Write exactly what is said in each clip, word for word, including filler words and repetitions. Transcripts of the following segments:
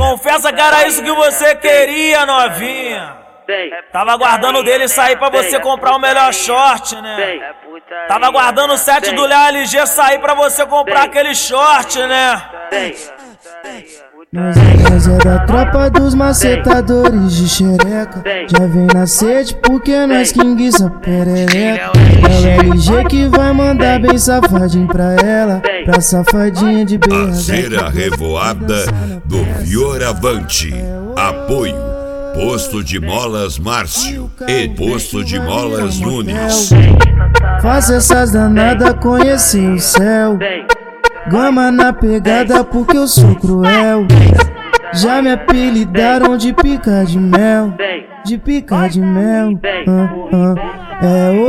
Confessa que era isso que você queria, novinha. Tava aguardando dele sair pra você comprar o melhor short, né? Tava aguardando o set do Léo L G sair pra você comprar aquele short, né? Nós é, nós é da tropa dos macetadores de xereca. Já vem na sede porque nós que enguiça perereca. É o L G que vai mandar bem safadinho pra ela, pra safadinha de B H. A cera revoada do Fioravante. Apoio Posto de Molas Márcio e Posto de Molas Nunes. Faça essas danadas conhecer o céu. Gama na pegada porque eu sou cruel. Já me apelidaram de pica de mel, de pica de mel. uh, uh. É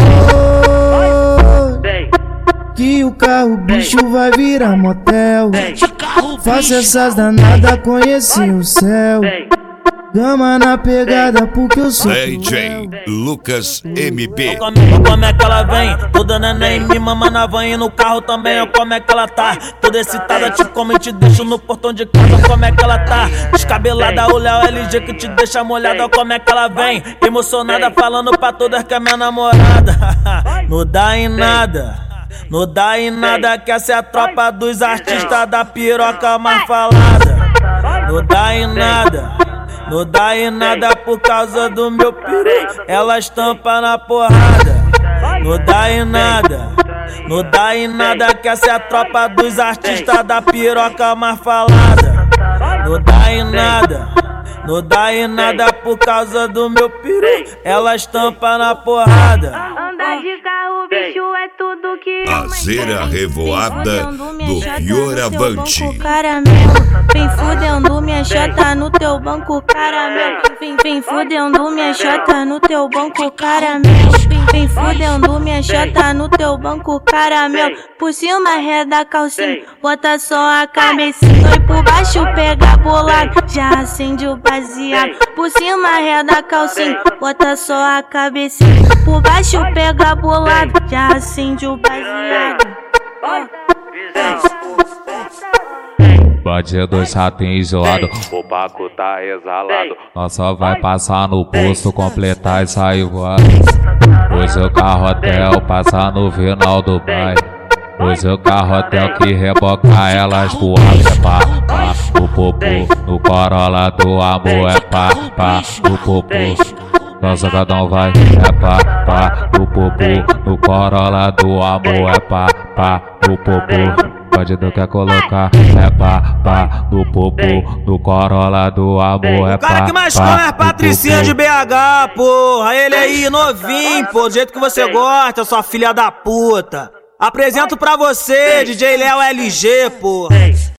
hoje que o carro bicho vai virar motel. Faça essas danadas conhecer o céu. Gama na pegada porque eu sou D J Lucas M B. Como, como é que ela vem? Toda neném me mama na van e no carro também. Ó, como é que ela tá? Toda excitada, te come e te deixo no portão de casa. Como é que ela tá? Descabelada, o Léo L G que te deixa molhada. Ó, como é que ela vem? Emocionada, falando pra todas que é minha namorada. Não dá em nada, não dá em nada, que essa é a tropa dos artistas da piroca mais falada. Não dá em nada, não dá em nada por causa do meu peru, ela estampa na porrada. Não dá em nada, não dá em nada, que essa é a tropa dos artistas da piroca mais falada. Não dá em nada, não dá em nada por causa do meu peru, ela estampa na porrada. Andar de carro, bicho, é tudo que A cera revoada do Fioravante. vem fudendo minha chota no teu banco, caramelo. Vem, vem fudendo minha chota no teu banco, caramelo. Vem, vem fudendo minha chota no teu banco, caramelo. Por cima reda calcinha, bota só a cabecinha. E por baixo pega bolado, já acende o baseado. Por cima reda calcinha, bota só a cabecinha. Por baixo pega bolado, já acende o baseado. Bandido já tem isolado, o Paco tá exalado. nós só vai passar no posto, completar e sair voando. Hoje o carro hotel passa no final do bairro. Hoje o carro hotel que reboca elas voando. É pá, pá, o popô no Corolla do amor. É pá, pá, o popô. Nossa, cada um vai. É pá, pá, o popô no Corolla do amor. É pá, pá, o popô. Bandido quer colocar, é pá, pá, no popô, no Corolla do amor, é pá, O cara que mais come é a Patricinha de B H, porra. Ele aí, novinho, pô, do jeito que você gosta, sua filha da puta. Apresento pra você, D J Léo L G, porra.